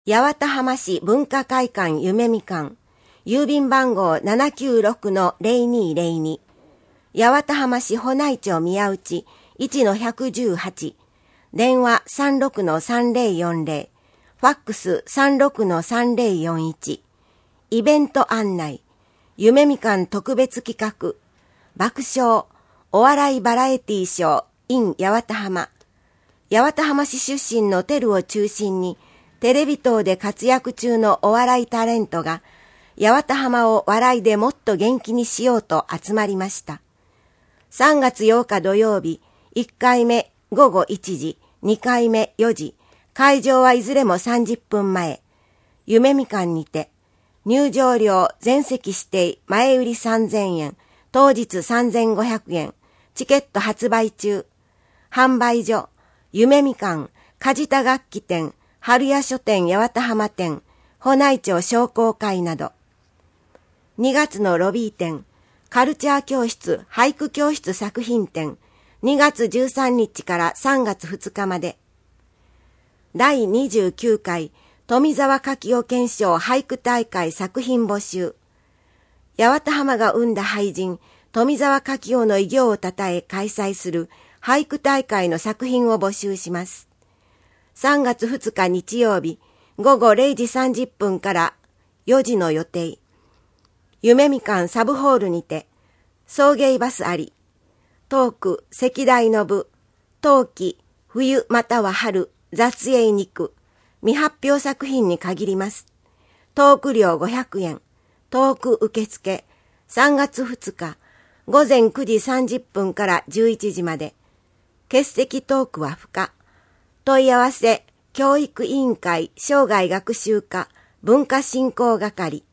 八幡浜市文化会館夢みかん、郵便番号 796-0202、八幡浜市保内町宮内 1-118、電話 36-3040、ファックス 36-3041、イベント案内、夢みかん特別企画、爆笑、お笑いバラエティショー in 八幡浜。八幡浜市出身のテルを中心に、テレビ等で活躍中のお笑いタレントが、八幡浜を笑いでもっと元気にしようと集まりました。3月8日土曜日、1回目午後1時、2回目4時、会場はいずれも30分前、夢みかんにて、入場料全席指定前売り3000円、当日3500円、チケット発売中。販売所、夢みかん、梶田楽器店、春屋書店八幡浜店、保内町商工会など。2月のロビー展、カルチャー教室、俳句教室作品展、2月13日から3月2日まで。第29回富澤柿尾健賞俳句大会作品募集。八幡浜が生んだ俳人、富澤柿尾の偉業をたたえ開催する俳句大会の作品を募集します。3月2日日曜日、午後0時30分から4時の予定。夢みかんサブホールにて、送迎バスあり。トーク、席題の部、冬季、冬または春、雑影肉、未発表作品に限ります。トーク料500円。トーク受付、3月2日、午前9時30分から11時まで。欠席トークは不可。問い合わせ、教育委員会生涯学習課文化振興係。